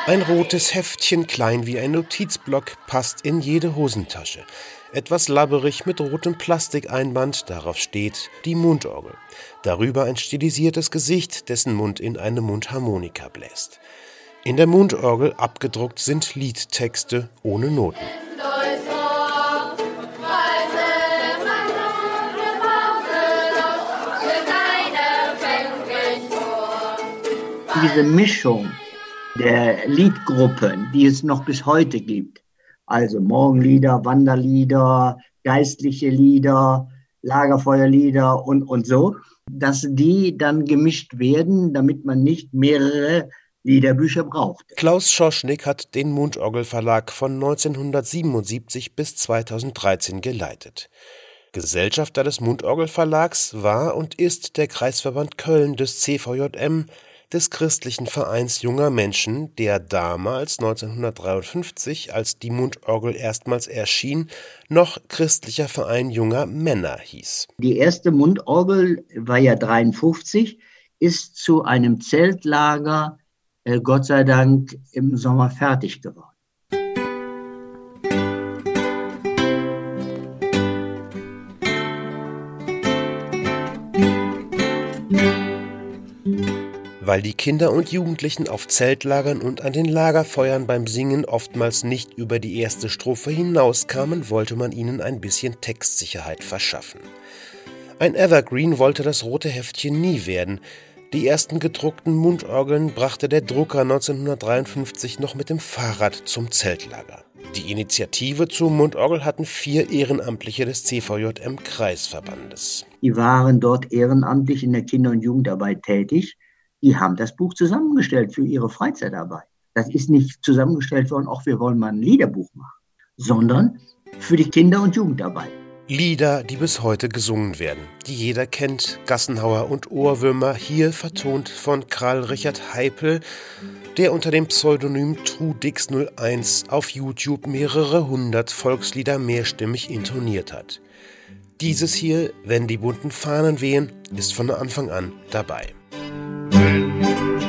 Ein rotes Heftchen, klein wie ein Notizblock, passt in jede Hosentasche. Etwas labberig mit rotem Plastikeinband, darauf steht die Mundorgel. Darüber ein stilisiertes Gesicht, dessen Mund in eine Mundharmonika bläst. In der Mundorgel abgedruckt sind Liedtexte ohne Noten. Diese Mischung der Liedgruppen, die es noch bis heute gibt, also Morgenlieder, Wanderlieder, geistliche Lieder, Lagerfeuerlieder und so, dass die dann gemischt werden, damit man nicht mehrere Liederbücher braucht. Klaus Schoschnick hat den Mundorgelverlag von 1977 bis 2013 geleitet. Gesellschafter des Mundorgelverlags war und ist der Kreisverband Köln des CVJM, des Christlichen Vereins Junger Menschen, der damals 1953, als die Mundorgel erstmals erschien, noch Christlicher Verein Junger Männer hieß. Die erste Mundorgel war ja 1953, ist zu einem Zeltlager, Gott sei Dank, im Sommer fertig geworden. Weil die Kinder und Jugendlichen auf Zeltlagern und an den Lagerfeuern beim Singen oftmals nicht über die erste Strophe hinauskamen, wollte man ihnen ein bisschen Textsicherheit verschaffen. Ein Evergreen wollte das rote Heftchen nie werden. Die ersten gedruckten Mundorgeln brachte der Drucker 1953 noch mit dem Fahrrad zum Zeltlager. Die Initiative zur Mundorgel hatten 4 Ehrenamtliche des CVJM-Kreisverbandes. Die waren dort ehrenamtlich in der Kinder- und Jugendarbeit tätig. Die haben das Buch zusammengestellt für ihre Freizeitarbeit. Das ist nicht zusammengestellt worden, auch wir wollen mal ein Liederbuch machen, sondern für die Kinder- und Jugendarbeit. Lieder, die bis heute gesungen werden, die jeder kennt, Gassenhauer und Ohrwürmer, hier vertont von Karl Richard Heipel, der unter dem Pseudonym Trudix01 auf YouTube mehrere 100 Volkslieder mehrstimmig intoniert hat. Dieses hier, Wenn die bunten Fahnen wehen, ist von Anfang an dabei. Wenn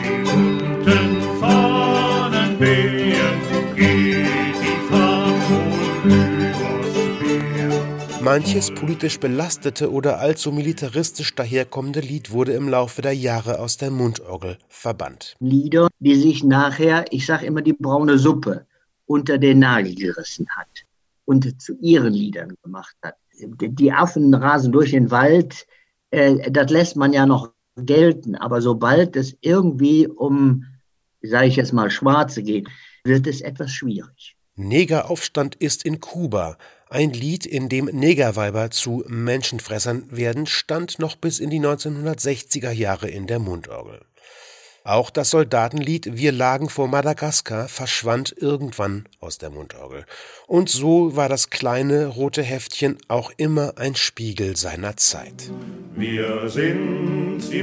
die bunten Fahnen wehen, geht die Fahrt wohl übers Meer. Manches politisch belastete oder allzu militaristisch daherkommende Lied wurde im Laufe der Jahre aus der Mundorgel verbannt. Lieder, die sich nachher, ich sage immer, die braune Suppe unter den Nagel gerissen hat und zu ihren Liedern gemacht hat. Die Affen rasen durch den Wald, das lässt man ja noch gelten, aber sobald es irgendwie um, sage ich jetzt mal, Schwarze geht, wird es etwas schwierig. Negeraufstand ist in Kuba. Ein Lied, in dem Negerweiber zu Menschenfressern werden, stand noch bis in die 1960er Jahre in der Mundorgel. Auch das Soldatenlied Wir lagen vor Madagaskar verschwand irgendwann aus der Mundorgel. Und so war das kleine rote Heftchen auch immer ein Spiegel seiner Zeit. Wir sind die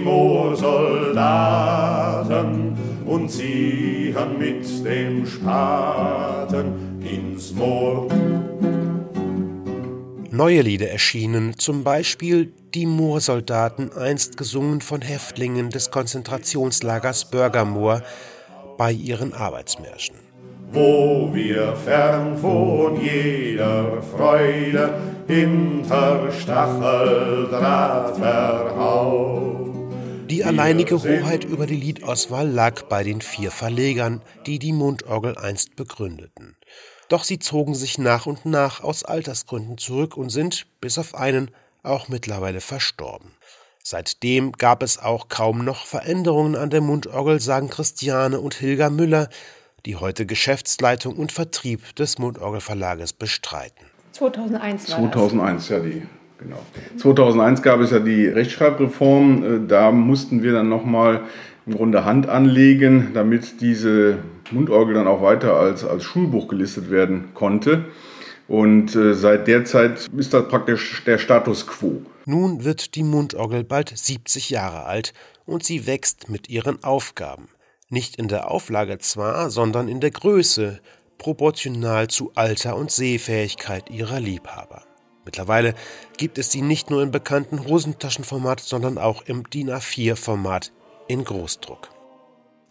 Moorsoldaten und ziehen mit dem Spaten ins Moor. Neue Lieder erschienen, zum Beispiel Die Moorsoldaten, einst gesungen von Häftlingen des Konzentrationslagers Börgermoor bei ihren Arbeitsmärschen. Wo wir fern von jeder Freude hinter Stacheldraht verhaut. Die alleinige Hoheit über die Liedauswahl lag bei den 4 Verlegern, die die Mundorgel einst begründeten. Doch sie zogen sich nach und nach aus Altersgründen zurück und sind, bis auf einen, auch mittlerweile verstorben. Seitdem gab es auch kaum noch Veränderungen an der Mundorgel, sagen Christiane und Hilga Müller, die heute Geschäftsleitung und Vertrieb des Mundorgelverlages bestreiten. 2001 war 2001, ja, genau. 2001 gab es ja die Rechtschreibreform, da mussten wir dann nochmal im Grunde Hand anlegen, damit diese Mundorgel dann auch weiter als Schulbuch gelistet werden konnte. Und seit der Zeit ist das praktisch der Status quo. Nun wird die Mundorgel bald 70 Jahre alt und sie wächst mit ihren Aufgaben. Nicht in der Auflage zwar, sondern in der Größe, proportional zu Alter und Sehfähigkeit ihrer Liebhaber. Mittlerweile gibt es sie nicht nur im bekannten Hosentaschenformat, sondern auch im DIN A4-Format in Großdruck.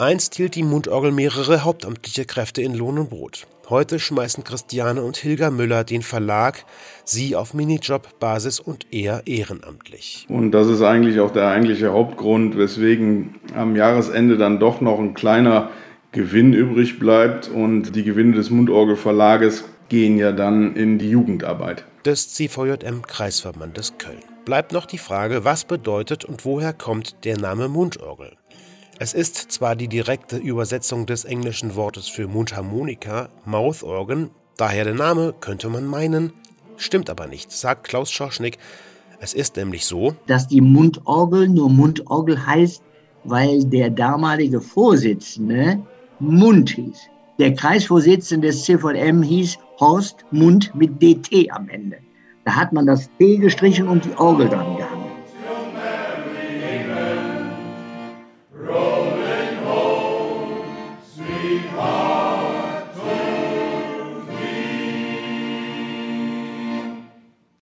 Einst hielt die Mundorgel mehrere hauptamtliche Kräfte in Lohn und Brot. Heute schmeißen Christiane und Hilga Müller den Verlag, sie auf Minijob-Basis und eher ehrenamtlich. Und das ist eigentlich auch der eigentliche Hauptgrund, weswegen am Jahresende dann doch noch ein kleiner Gewinn übrig bleibt. Und die Gewinne des Mundorgelverlages gehen ja dann in die Jugendarbeit des CVJM-Kreisverbandes Köln. Bleibt noch die Frage, was bedeutet und woher kommt der Name Mundorgel? Es ist zwar die direkte Übersetzung des englischen Wortes für Mundharmonika, Mouth Organ, daher der Name, könnte man meinen, stimmt aber nicht, sagt Klaus Schoschnick. Es ist nämlich so, dass die Mundorgel nur Mundorgel heißt, weil der damalige Vorsitzende Mund hieß. Der Kreisvorsitzende des CVM hieß Horst Mund mit DT am Ende. Da hat man das T gestrichen und die Orgel dran gehabt.